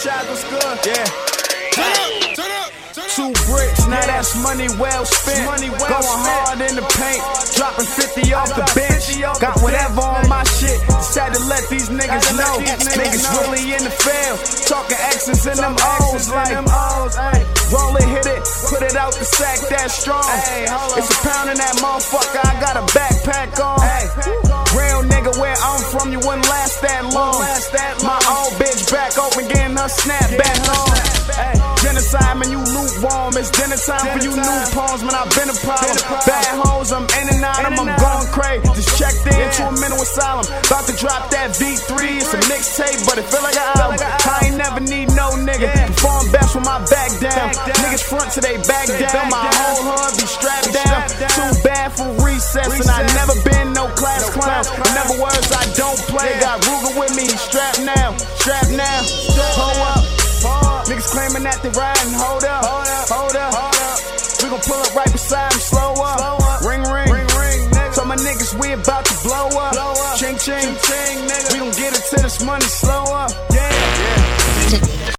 franchise was good. Yeah. Turn up. 2 bricks, now that's money well spent. Going hard in the paint, dropping 50 off the bench. Got whatever on my shit, decided to let these niggas know. Niggas really in the field, talking X's and them O's like roll it, hit it, put it out the sack, that strong. It's a pound in that motherfucker, I got a backpack on. Real nigga, where I'm from, you wouldn't last that long. My old bitch back open, getting her snapback on. Genocide, man, you lukewarm. It's dinner time for you new pawns, man. I've been a problem. Bad hoes, I'm in and out, I'm going crazy. Just checked into a mental asylum. About to drop that V3. It's a mixtape, but it feel like an album. I ain't never need no nigga. Perform best with my back down. Niggas front till they back down. My whole hood be strapped down. Too bad for recess, and I never been no class clown. In other words, I don't play. Got Ruger with me, strapped now. Hold up. Niggas claiming that they riding, hold up. We gon' pull up right beside them, slow up. Ring, nigga. So my niggas, we about to blow up. Ching, nigga. We gon' get it to this money slow